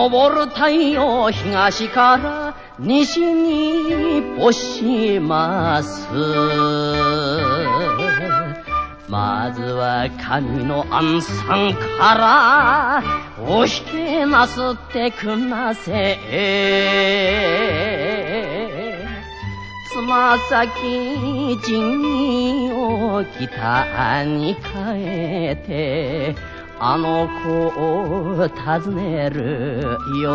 昇る太陽東から西に落します。まずは神の暗算からお引けなすってくなせ。つま先陣を北に変えてあの子を訪ねるよ。